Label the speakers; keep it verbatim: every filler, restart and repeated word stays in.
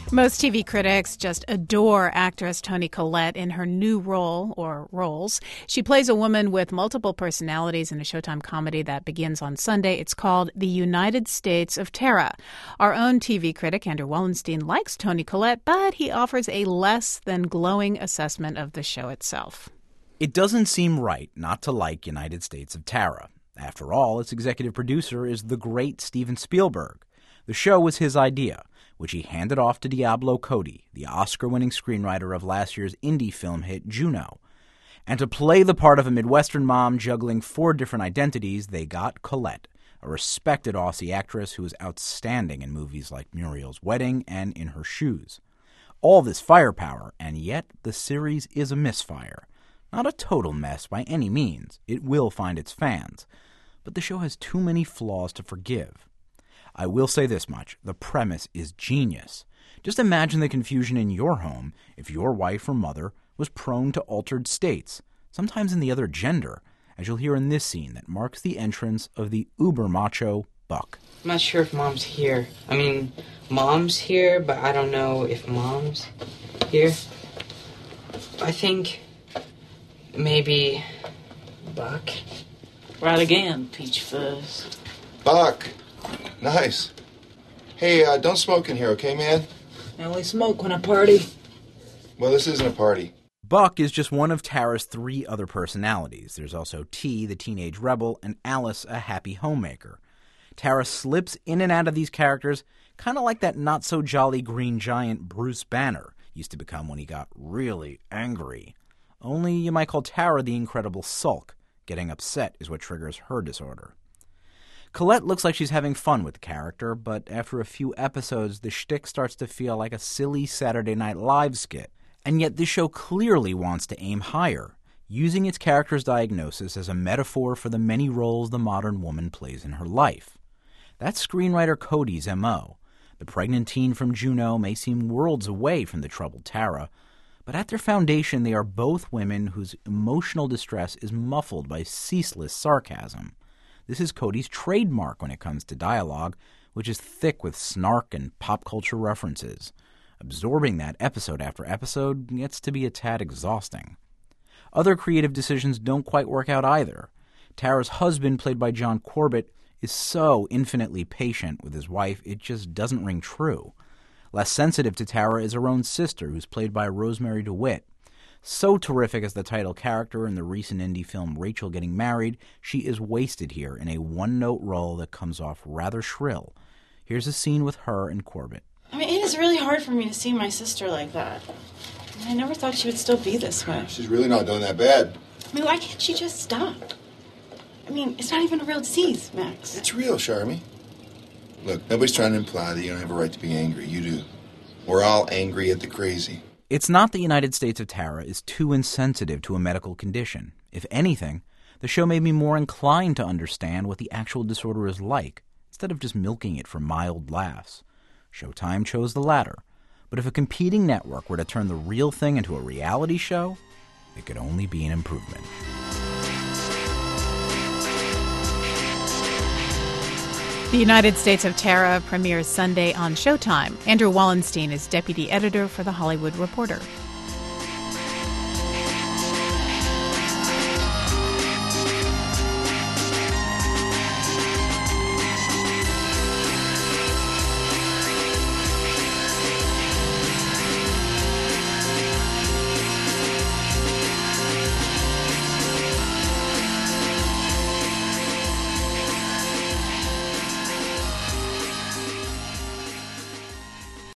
Speaker 1: Most T V critics just adore actress Toni Collette in her new role, or roles. She plays a woman with multiple personalities in a Showtime comedy that begins on Sunday. It's called The United States of Tara. Our own T V critic, Andrew Wallenstein, likes Toni Collette, but he offers a less than glowing assessment of the show itself.
Speaker 2: It doesn't seem right not to like United States of Tara. After all, its executive producer is the great Steven Spielberg. The show was his idea, which he handed off to Diablo Cody, the Oscar-winning screenwriter of last year's indie film hit Juno. And to play the part of a Midwestern mom juggling four different identities, they got Collette, a respected Aussie actress who is outstanding in movies like Muriel's Wedding and In Her Shoes. All this firepower, and yet the series is a misfire. Not a total mess by any means. It will find its fans. But the show has too many flaws to forgive. I will say this much, the premise is genius. Just imagine the confusion in your home if your wife or mother was prone to altered states, sometimes in the other gender, as you'll hear in this scene that marks the entrance of the uber-macho Buck.
Speaker 3: I'm not sure if Mom's here. I mean, Mom's here, but I don't know if Mom's here. I think maybe Buck.
Speaker 4: Right again, Peach Fuzz.
Speaker 5: Buck. Nice. Hey, uh, don't smoke in here, okay, man?
Speaker 4: I only smoke when I party.
Speaker 5: Well, this isn't a party.
Speaker 2: Buck is just one of Tara's three other personalities. There's also T, the teenage rebel, and Alice, a happy homemaker. Tara slips in and out of these characters, kind of like that not-so-jolly green giant Bruce Banner used to become when he got really angry. Only you might call Tara the Incredible Sulk. Getting upset is what triggers her disorder. Collette looks like she's having fun with the character, but after a few episodes, the shtick starts to feel like a silly Saturday Night Live skit. And yet this show clearly wants to aim higher, using its character's diagnosis as a metaphor for the many roles the modern woman plays in her life. That's screenwriter Cody's M O. The pregnant teen from Juno may seem worlds away from the troubled Tara, but at their foundation they are both women whose emotional distress is muffled by ceaseless sarcasm. This is Cody's trademark when it comes to dialogue, which is thick with snark and pop culture references. Absorbing that episode after episode gets to be a tad exhausting. Other creative decisions don't quite work out either. Tara's husband, played by John Corbett, is so infinitely patient with his wife, it just doesn't ring true. Less sensitive to Tara is her own sister, who's played by Rosemary DeWitt. So terrific as the title character in the recent indie film Rachel Getting Married, she is wasted here in a one-note role that comes off rather shrill. Here's a scene with her and Corbett.
Speaker 6: I mean, it is really hard for me to see my sister like that. I never thought she would still be this way.
Speaker 5: She's really not doing that bad.
Speaker 6: I mean, why can't she just stop? I mean, it's not even a real disease, Max.
Speaker 5: It's real, Charmy. Look, nobody's trying to imply that you don't have a right to be angry. You do. We're all angry at the crazy.
Speaker 2: It's not the United States of Tara is too insensitive to a medical condition. If anything, the show made me more inclined to understand what the actual disorder is like, instead of just milking it for mild laughs. Showtime chose the latter. But if a competing network were to turn the real thing into a reality show, it could only be an improvement.
Speaker 1: The United States of Tara premieres Sunday on Showtime. Andrew Wallenstein is deputy editor for The Hollywood Reporter.